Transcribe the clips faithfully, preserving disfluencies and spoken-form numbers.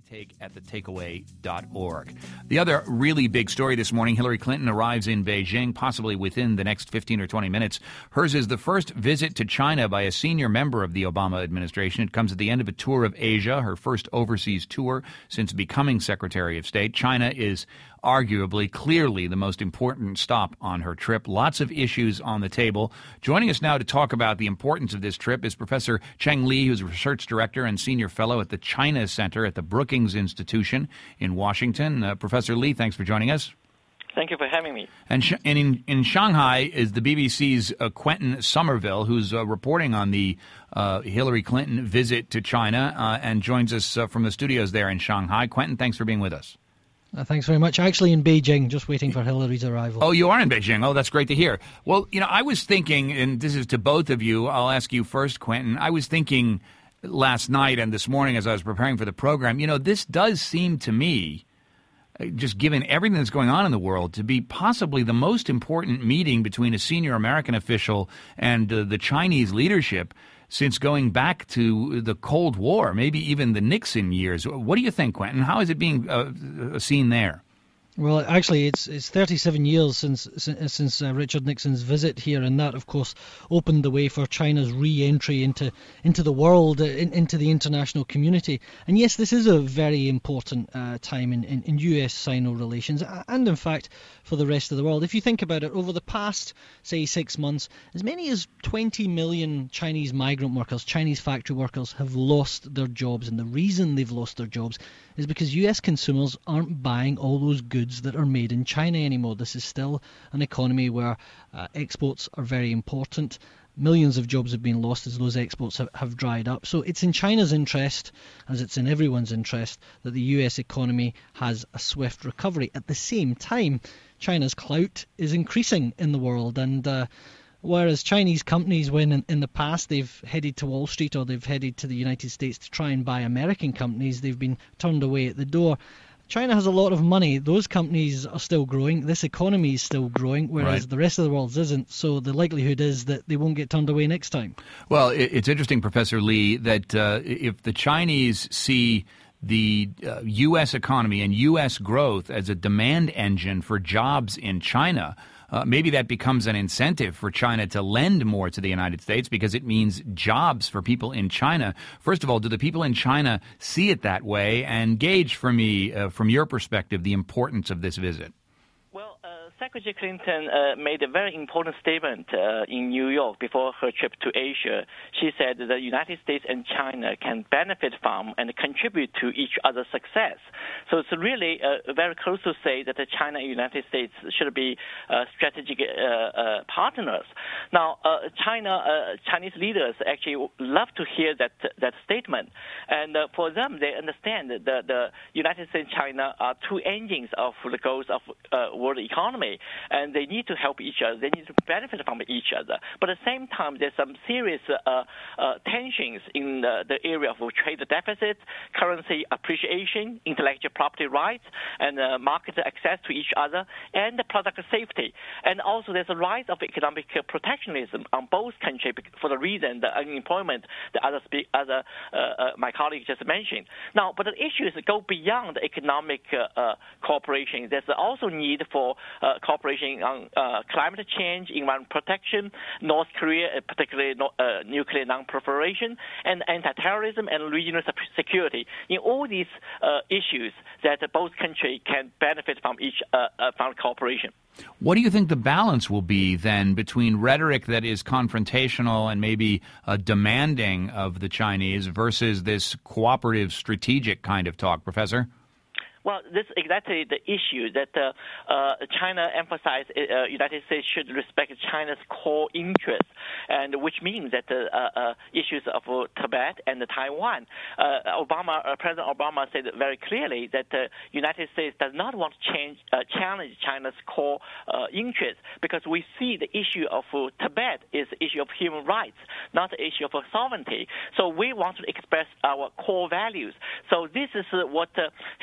take at the takeaway dot org. The other really big story this morning, Hillary Clinton arrives in Beijing, possibly within the next fifteen or twenty minutes. Hers is the first visit to China by a senior member of the Obama administration. It comes at the end of a tour of Asia, her first overseas tour since becoming Secretary of State. China is arguably, clearly the most important stop on her trip. Lots of issues on the table. Joining us now to talk about the importance of this trip is Professor Cheng Li, who's a research director and senior fellow at the China Center at the Brookings Institution in Washington. Uh, Professor Li, thanks for joining us. Thank you for having me. And, sh- and in, in Shanghai is the B B C's uh, Quentin Somerville, who's uh, reporting on the uh, Hillary Clinton visit to China uh, and joins us uh, from the studios there in Shanghai. Quentin, thanks for being with us. Uh, thanks very much. Actually in Beijing, just waiting for Hillary's arrival. Oh, you are in Beijing. Oh, that's great to hear. Well, you know, I was thinking, and this is to both of you, I'll ask you first, Quentin. I was thinking last night and this morning as I was preparing for the program, you know, this does seem to me, just given everything that's going on in the world, to be possibly the most important meeting between a senior American official and uh, the Chinese leadership since going back to the Cold War, maybe even the Nixon years. What do you think, Quentin? How is it being uh, seen there? Well, actually, it's it's thirty-seven years since since uh, Richard Nixon's visit here, and that, of course, opened the way for China's re-entry into into the world, uh, in, into the international community. And yes, this is a very important uh, time in, in, in U S Sino relations, and in fact for the rest of the world. If you think about it, over the past, say, six months, as many as twenty million Chinese migrant workers, Chinese factory workers, have lost their jobs, and the reason they've lost their jobs is because U S consumers aren't buying all those goods that are made in China anymore. This is still an economy where uh, exports are very important. Millions of jobs have been lost as those exports have, have dried up. So it's in China's interest, as it's in everyone's interest, that the U S economy has a swift recovery. At the same time, China's clout is increasing in the world, and uh, whereas Chinese companies, when in, in the past they've headed to Wall Street or they've headed to the United States to try and buy American companies, they've been turned away at the door. China has a lot of money. Those companies are still growing. This economy is still growing, whereas right. the rest of the world isn't. So the likelihood is that they won't get turned away next time. Well, it's interesting, Professor Li, that uh, if the Chinese see the uh, U S economy and U S growth as a demand engine for jobs in China, Uh, maybe that becomes an incentive for China to lend more to the United States because it means jobs for people in China. First of all, do the people in China see it that way? And gauge for me, uh, from your perspective, the importance of this visit. Well, uh, Secretary Clinton uh, made a very important statement uh, in New York before her trip to Asia. She said that the United States and China can benefit from and contribute to each other's success. So it's really uh, very close to say that the China and United States should be uh, strategic uh, uh, partners. Now, uh, China, uh, Chinese leaders actually love to hear that that statement, and uh, for them, they understand that the, the United States and China are two engines of the goals of uh, world economy, and they need to help each other. They need to benefit from each other. But at the same time, there's some serious uh, uh, tensions in the, the area of trade deficit, currency appreciation, intellectual property rights, and uh, market access to each other, and the product safety. And also there's a rise of economic protectionism on both countries for the reason the unemployment the other, spe- other uh, uh, my colleague just mentioned. Now, but the issues go beyond economic uh, uh, cooperation. There's also need for uh, cooperation on uh, climate change, environment protection, North Korea, particularly uh, nuclear non-proliferation, and anti-terrorism and regional security. In all these uh, issues that both countries can benefit from each uh, uh, from cooperation. What do you think the balance will be then between rhetoric that is confrontational and maybe uh, demanding of the Chinese versus this cooperative, strategic kind of talk, Professor? Well, this is exactly the issue that uh, uh, China emphasized. Uh, United States should respect China's core interests, and which means that the uh, uh, issues of uh, Tibet and Taiwan. Uh, Obama, uh, President Obama said very clearly that the United States does not want to change, uh, challenge China's core uh, interests, because we see the issue of uh, Tibet is the issue of human rights, not the issue of sovereignty. So we want to express our core values. So this is uh, what uh, Hillary Clinton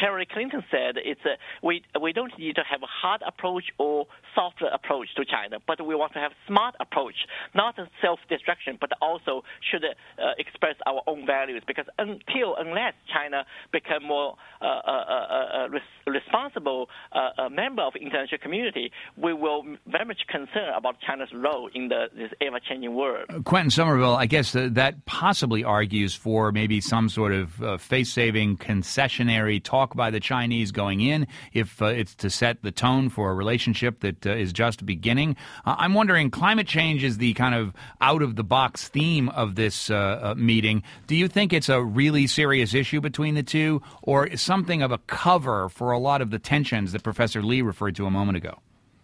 Clinton said, it's a, we we don't need to have a hard approach or soft approach to China, but we want to have smart approach, not a self-destruction, but also should uh, express our own values. Because until unless China become more uh, uh, uh, res- responsible uh, member of the international community, we will very much concerned about China's role in the this ever-changing world. Uh, Quentin Somerville, I guess uh, that possibly argues for maybe some sort of uh, face-saving, concessionary talk by the Chinese going in, if uh, it's to set the tone for a relationship that uh, is just beginning. Uh, I'm wondering, climate change is the kind of out-of-the-box theme of this uh, uh, meeting. Do you think it's a really serious issue between the two, or is something of a cover for a lot of the tensions that Professor Lee referred to a moment ago?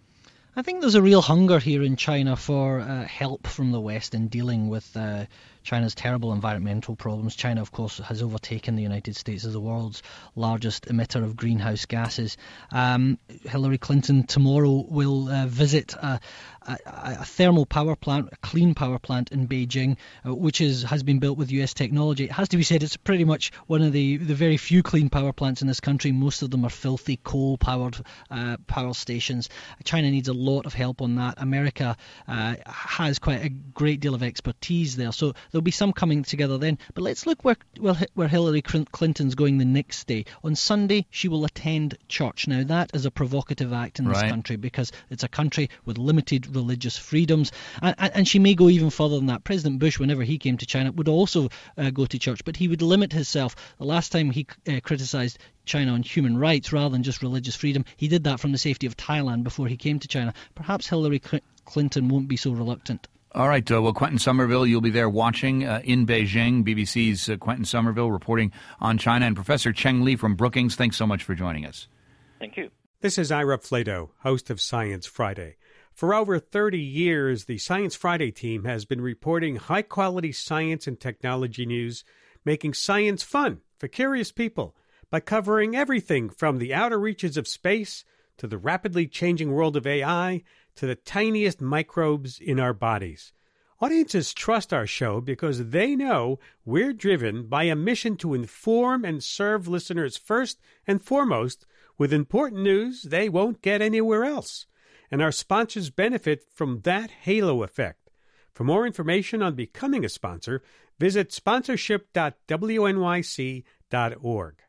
I think there's a real hunger here in China for uh, help from the West in dealing with uh, China's terrible environmental problems. China, of course, has overtaken the United States as the world's largest emitter of greenhouse gases. Um, Hillary Clinton tomorrow will uh, visit a, a, a thermal power plant, a clean power plant in Beijing, uh, which is has been built with U S technology. It has to be said it's pretty much one of the, the very few clean power plants in this country. Most of them are filthy coal-powered uh, power stations. China needs a lot of help on that. America uh, has quite a great deal of expertise there. So there'll be some coming together then. But let's look where, where Hillary Clinton's going the next day. On Sunday, she will attend church. Now, that is a provocative act in this right. country because it's a country with limited religious freedoms. And, and she may go even further than that. President Bush, whenever he came to China, would also uh, go to church, but he would limit himself. The last time he uh, criticised China on human rights rather than just religious freedom, he did that from the safety of Thailand before he came to China. Perhaps Hillary Clinton won't be so reluctant. All right. Uh, well, Quentin Somerville, you'll be there watching uh, in Beijing. B B C's uh, Quentin Somerville reporting on China. And Professor Cheng Li from Brookings, thanks so much for joining us. Thank you. This is Ira Flato, host of Science Friday. For over thirty years, the Science Friday team has been reporting high-quality science and technology news, making science fun for curious people by covering everything from the outer reaches of space to the rapidly changing world of A I to the tiniest microbes in our bodies. Audiences trust our show because they know we're driven by a mission to inform and serve listeners first and foremost with important news they won't get anywhere else. And our sponsors benefit from that halo effect. For more information on becoming a sponsor, visit sponsorship dot w n y c dot org.